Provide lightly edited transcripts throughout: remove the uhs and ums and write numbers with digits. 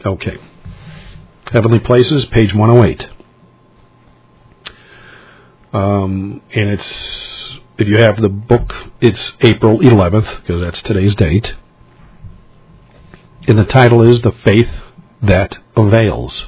Okay. Heavenly Places, page 108. And it's, if you have the book, it's April 11th, because that's today's date. And the title is The Faith That Avails.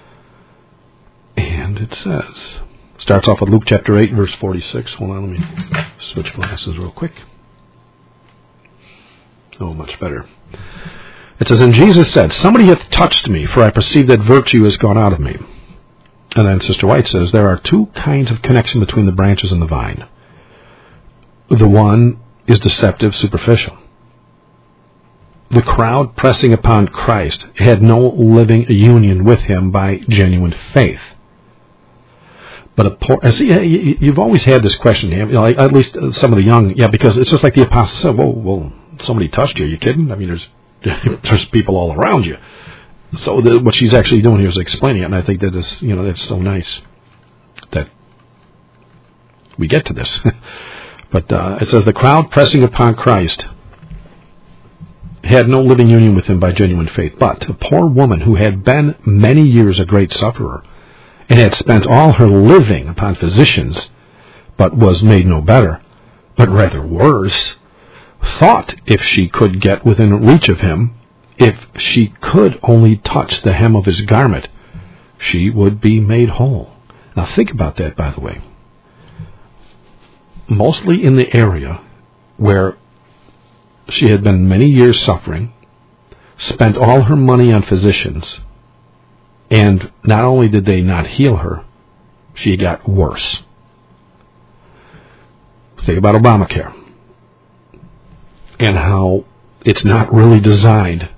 And it says, starts off with Luke chapter 8, verse 46. Hold on, let me switch glasses real quick. Oh, much better. It says, and Jesus said, somebody hath touched me, for I perceive that virtue is gone out of me. And then Sister White says, there are two kinds of connection between the branches and the vine. The one is deceptive, superficial. The crowd pressing upon Christ had no living union with him by genuine faith. But you've always had this question, at least some of the young, because it's just like the apostle said, well, somebody touched you, are you kidding? I mean, there's people all around you. So what she's actually doing here is explaining it, and I think that is, that's so nice that we get to this. But it says, the crowd pressing upon Christ had no living union with him by genuine faith, but a poor woman who had been many years a great sufferer, and had spent all her living upon physicians, but was made no better, but rather worse, thought if she could get within reach of him, if she could only touch the hem of his garment, she would be made whole. Now think about that, by the way. Mostly in the area where she had been many years suffering, spent all her money on physicians, and not only did they not heal her, she got worse. Think about Obamacare and how it's not really designed.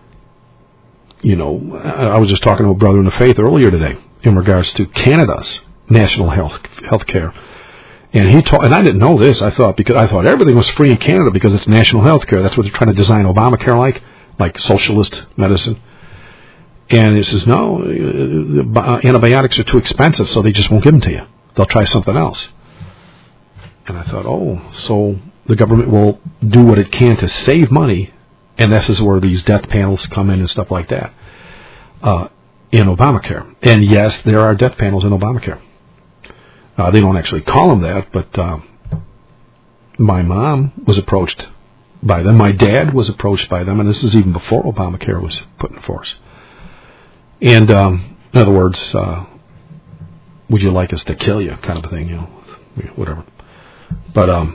I was just talking to a brother in the faith earlier today in regards to Canada's national health care. And and I didn't know this. I thought everything was free in Canada because it's national health care. That's what they're trying to design Obamacare like socialist medicine. And he says, no, antibiotics are too expensive, so they just won't give them to you. They'll try something else. And I thought, so the government will do what it can to save money, and this is where these death panels come in and stuff like that in Obamacare. And yes, there are death panels in Obamacare. They don't actually call them that, but my mom was approached by them. My dad was approached by them, and this is even before Obamacare was put in force. And in other words, would you like us to kill you, kind of a thing, whatever. But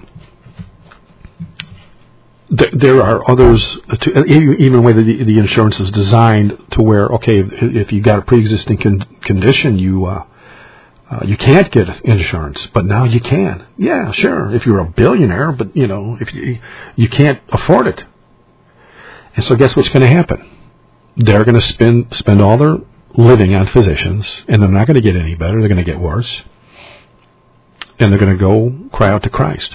there are others, even the way the insurance is designed to where, okay, if you got a pre-existing condition, you can't get insurance, but now you can. Yeah, sure, if you're a billionaire, but, if you can't afford it. And so guess what's going to happen? They're going to spend all their living on physicians, and they're not going to get any better. They're going to get worse. And they're going to go cry out to Christ.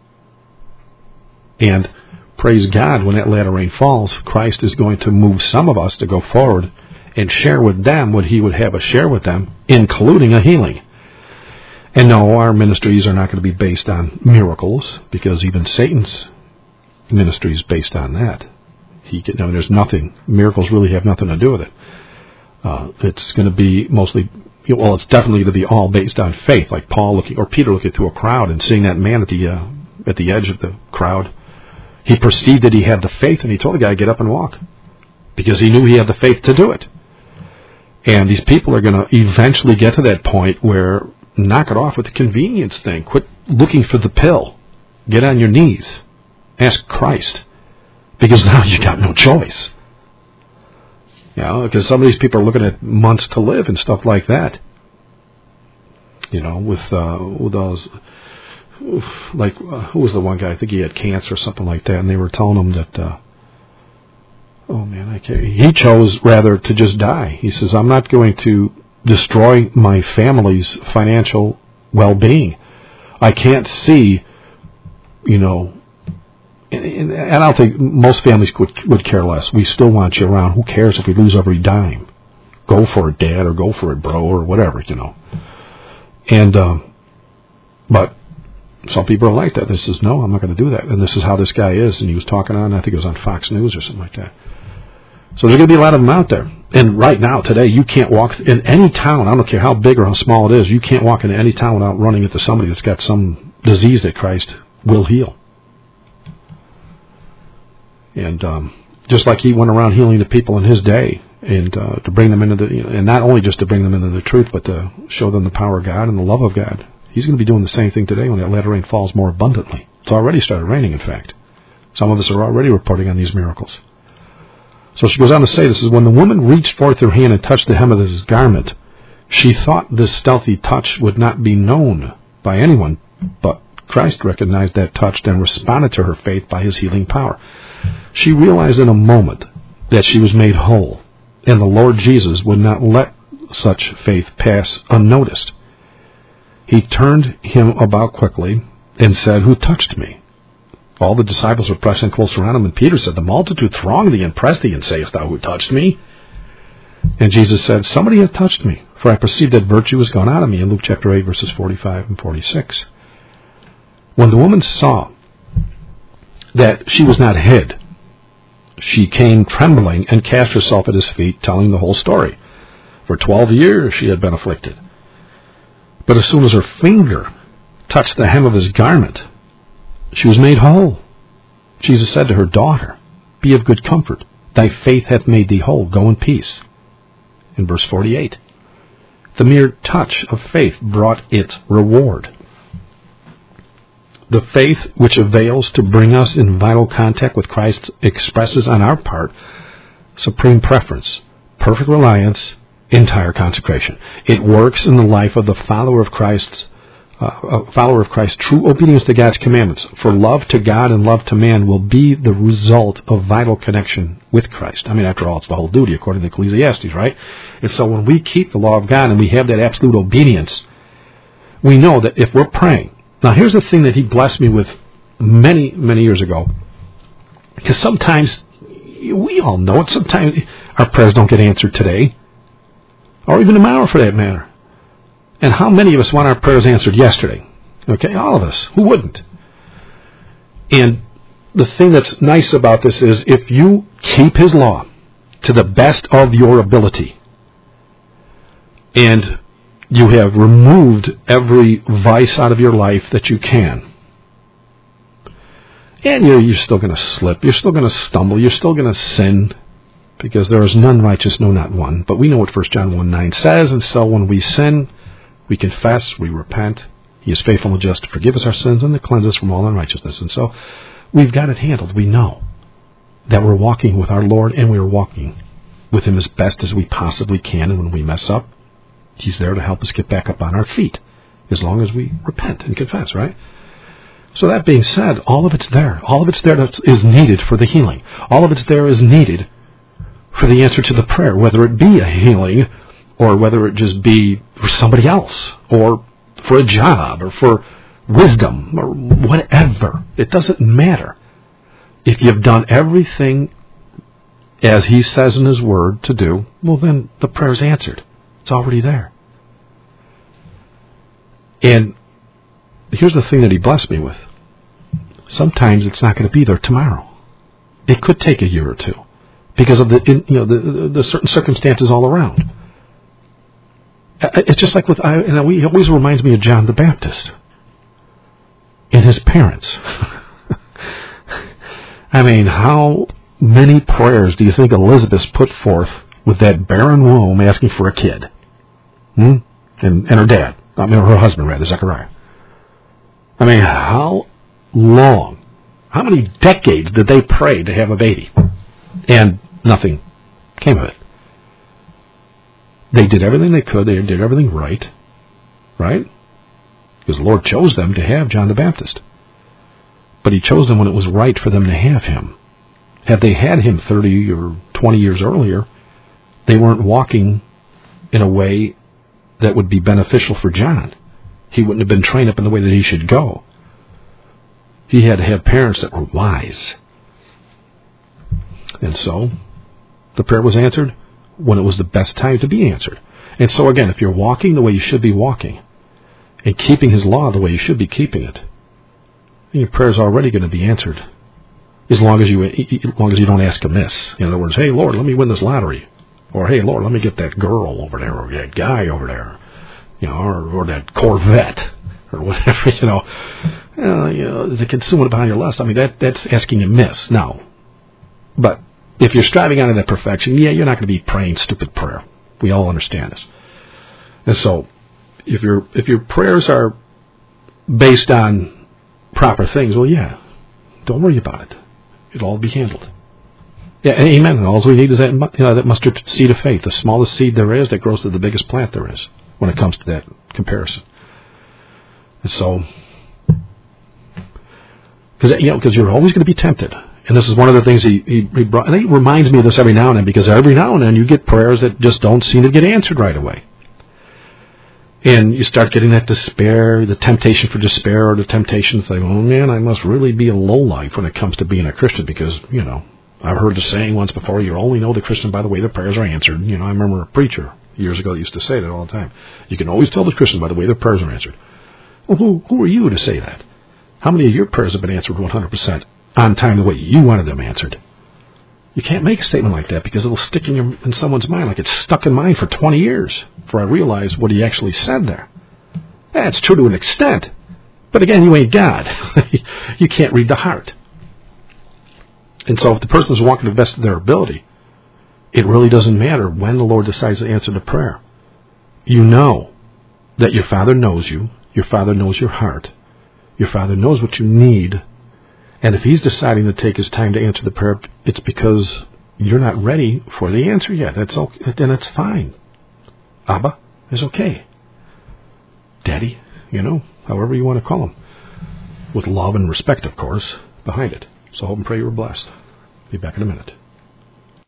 And praise God, when that latter rain falls, Christ is going to move some of us to go forward and share with them what he would have us share with them, including a healing. And no, our ministries are not going to be based on miracles, because even Satan's ministry is based on that. There's nothing, miracles really have nothing to do with it. It's going to be mostly, it's definitely going to be all based on faith, like Peter looking through a crowd and seeing that man at the edge of the crowd. He perceived that he had the faith, and he told the guy, get up and walk, because he knew he had the faith to do it. And these people are going to eventually get to that point where, knock it off with the convenience thing. Quit looking for the pill. Get on your knees. Ask Christ. Because now you got no choice. Because some of these people are looking at months to live and stuff like that. With those, who was the one guy? I think he had cancer or something like that, and they were telling him that, he chose rather to just die. He says, I'm not going to destroy my family's financial well-being. I can't see, and I don't think most families would care less. We still want you around. Who cares if we lose every dime? Go for it, Dad, or go for it, bro, or whatever, And, but some people are like that. They says, no, I'm not going to do that. And this is how this guy is. And he was talking on, I think it was on Fox News or something like that. So there's going to be a lot of them out there. And right now, today, you can't walk in any town. I don't care how big or how small it is. You can't walk into any town without running into somebody that's got some disease that Christ will heal. And just like he went around healing the people in his day, and to bring them into and not only just to bring them into the truth, but to show them the power of God and the love of God. He's going to be doing the same thing today when that latter rain falls more abundantly. It's already started raining, in fact. Some of us are already reporting on these miracles. So she goes on to say, this is when the woman reached forth her hand and touched the hem of his garment, she thought this stealthy touch would not be known by anyone, but Christ recognized that touch and responded to her faith by his healing power. She realized in a moment that she was made whole, and the Lord Jesus would not let such faith pass unnoticed. He turned him about quickly and said, "Who touched me?" All the disciples were pressing close around him, and Peter said, "The multitude throng thee and press thee, and sayest thou, who touched me?" And Jesus said, "Somebody hath touched me, for I perceive that virtue is gone out of me," in Luke chapter 8, verses 45 and 46. When the woman saw that she was not hid, she came trembling and cast herself at his feet, telling the whole story. For 12 years she had been afflicted. But as soon as her finger touched the hem of his garment, she was made whole. Jesus said to her, "Daughter, be of good comfort. Thy faith hath made thee whole. Go in peace." In verse 48, the mere touch of faith brought its reward. The faith which avails to bring us in vital contact with Christ expresses on our part supreme preference, perfect reliance, entire consecration. It works in the life of the follower of Christ. True obedience to God's commandments, for love to God and love to man, will be the result of vital connection with Christ. I mean, after all, it's the whole duty, according to Ecclesiastes, right? And so when we keep the law of God and we have that absolute obedience, we know that if we're praying. Now, here's the thing that he blessed me with many, many years ago. Because sometimes, we all know it, sometimes our prayers don't get answered today, or even tomorrow for that matter. And how many of us want our prayers answered yesterday? Okay, all of us. Who wouldn't? And the thing that's nice about this is if you keep his law to the best of your ability, and you have removed every vice out of your life that you can, and you're still going to slip, you're still going to stumble, you're still going to sin, because there is none righteous, no, not one. But we know what 1 John 1:9 says, and so when we sin, we confess, we repent. He is faithful and just to forgive us our sins and to cleanse us from all unrighteousness. And so we've got it handled. We know that we're walking with our Lord, and we're walking with him as best as we possibly can. And when we mess up, he's there to help us get back up on our feet, as long as we repent and confess, right? So that being said, all of it's there. All of it's there that is needed for the healing. All of it's there is needed for the answer to the prayer, whether it be a healing or whether it just be for somebody else, or for a job, or for wisdom, or whatever. It doesn't matter. If you've done everything as he says in his word to do, well, then the prayer's answered. It's already there. And here's the thing that he blessed me with. Sometimes it's not going to be there tomorrow. It could take a year or two because of the certain circumstances all around. It's just like he always reminds me of John the Baptist and his parents. I mean, how many prayers do you think Elizabeth put forth with that barren womb asking for a kid? And her dad, her husband, rather, Zechariah. I mean, how long, how many decades did they pray to have a baby? And nothing came of it. They did everything they could. They did everything right? Because the Lord chose them to have John the Baptist. But he chose them when it was right for them to have him. Had they had him 30 or 20 years earlier, they weren't walking in a way that would be beneficial for John. He wouldn't have been trained up in the way that he should go. He had to have parents that were wise. And so, the prayer was answered when it was the best time to be answered. And so again, if you're walking the way you should be walking, and keeping his law the way you should be keeping it, then your prayer is already going to be answered. As long as you don't ask amiss. In other words, hey Lord, let me win this lottery. Or, hey, Lord, let me get that girl over there, or that guy over there, or that Corvette, or whatever, the consuming behind your lust. I mean, that's asking amiss. Now, but if you're striving out of that perfection, you're not going to be praying stupid prayer. We all understand this. And so, if your prayers are based on proper things, well, don't worry about it. It'll all be handled. Yeah, amen. And all we need is that mustard seed of faith, the smallest seed there is that grows to the biggest plant there is when it comes to that comparison. And so, because you're always going to be tempted. And this is one of the things he brought, and he reminds me of this every now and then, because every now and then you get prayers that just don't seem to get answered right away. And you start getting that despair, the temptation for despair, or the temptation to say, oh man, I must really be a lowlife when it comes to being a Christian, because, I've heard the saying once before, you only know the Christian by the way their prayers are answered. I remember a preacher years ago that used to say that all the time. You can always tell the Christian by the way their prayers are answered. Well, who are you to say that? How many of your prayers have been answered 100% on time the way you wanted them answered? You can't make a statement like that, because it'll stick in someone's mind like it's stuck in mine for 20 years before I realize what he actually said there. That's true to an extent. But again, you ain't God. You can't read the heart. And so if the person is walking to the best of their ability, it really doesn't matter when the Lord decides to answer the prayer. You know that your Father knows you. Your Father knows your heart. Your Father knows what you need. And if He's deciding to take His time to answer the prayer, it's because you're not ready for the answer yet. That's okay. Then it's fine. Abba is okay. Daddy, however you want to call Him. With love and respect, of course, behind it. So hope and pray you were blessed. Be back in a minute.